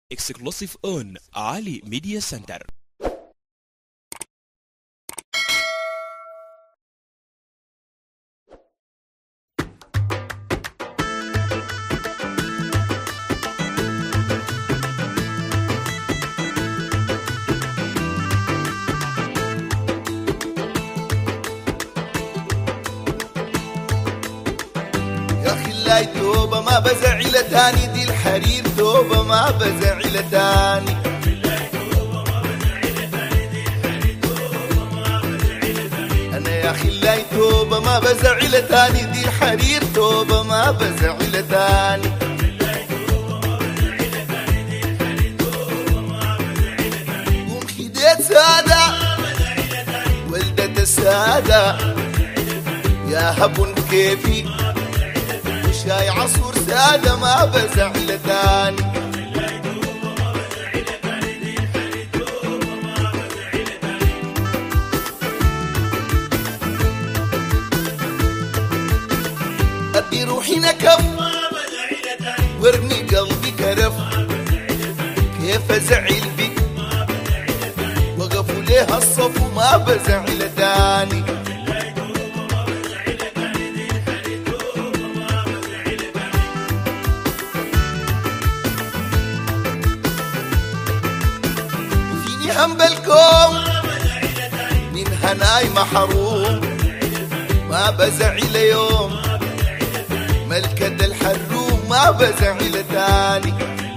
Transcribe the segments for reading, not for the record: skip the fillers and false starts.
exclusive on Ali Media Center. لا توبة ما بزعل تاني، دي الحرير توبة ما بزعل تاني. أنا يا أخي لا توبة ما بزعل تاني، دي الحرير توبة ما بزعل تاني. قوم خديت سادة ولدة السادة يا هب كيفي، شاي عصور سادة ما بزعل تاني. أدي روحي نكف وارمي قلبي كرف، كيف أزعل بك وقفوا ليها الصف وما بزعل تاني. هم بالكوم من هناي محروم ما بزعل يوم، ملكة الحروم ما بزعل تاني.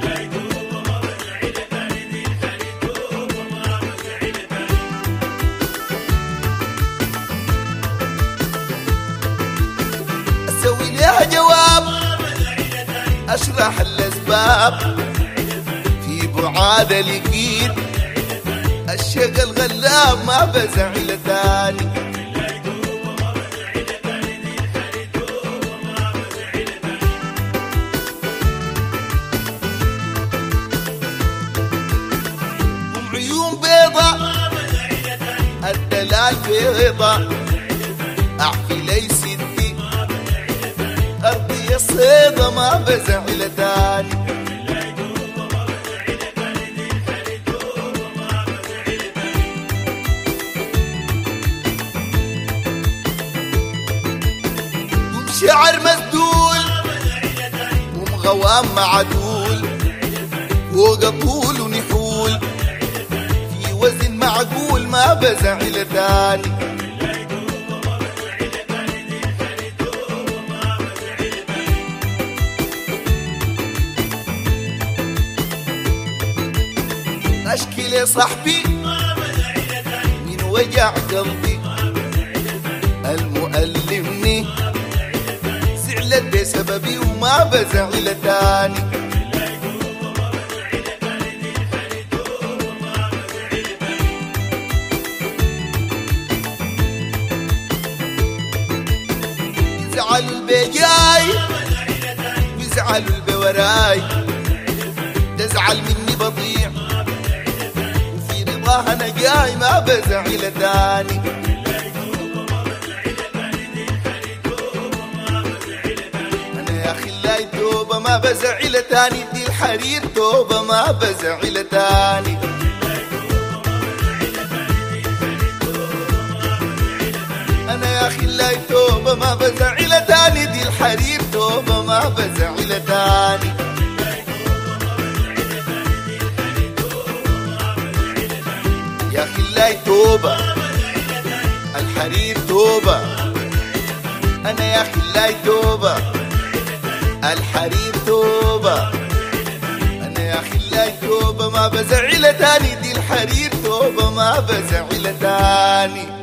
أسوي لها جواب أشرح الأسباب في بعاد لقيت الشغل غلاب ما بزعل تاني. عيون بيضة الدلال بيضة أعفي لي ستي أرضي الصيدة ما بزعل تاني. شعر مسدول ومغوام معدول فوق طول ونحول في وزن معقول ما بزعل تاني. اشكي لي صاحبي من وجع قلبي المؤلمني زعلت بسببي وما بزعل تاني. يزعلوا البيجاي ويزعلوا البوراي، تزعل مني بضيع وفي رضاها انا جاي ما بزعل تاني. توبة ما بزعل تاني، دي الحرير توبة ما بزعل تاني. أنا يا أخي لا توبة ما بزعل تاني، دي الحرير توبة ما بزعل تاني. يا أخي لا توبة الحرير توبة، أنا يا أخي لا توبة الحرير توبة. أنا يا أخي لا توبة ما بزعل تاني، دي الحرير توبة ما بزعل تاني.